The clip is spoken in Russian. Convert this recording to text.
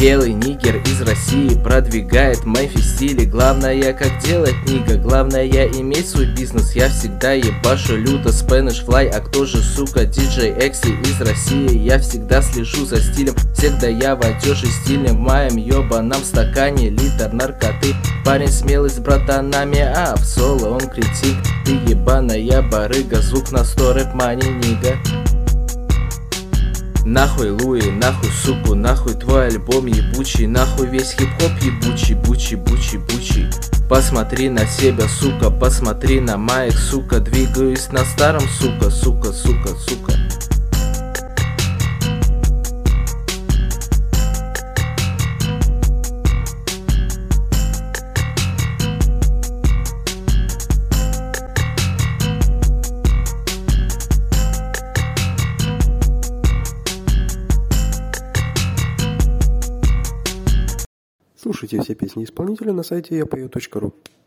Белый нигер из России продвигает мэйфи стили. Главное, как делать нига, главное иметь свой бизнес. Я всегда ебашу люто Spanish Fly, а кто же, сука, DJ Экси из России? Я всегда слежу за стилем, всегда я в одежде стильным. В моем ебаном стакане литр наркоты. Парень смелый с братанами, а в соло он критик. Ты ебаная барыга, звук на 100 рэп мани нига. Нахуй Луи, нахуй суку, нахуй твой альбом ебучий, нахуй весь хип-хоп ебучий, бучий. Посмотри на себя, сука, посмотри на моих, сука. Двигаюсь на старом, сука. Слушайте все песни исполнителя на сайте yapою.ru.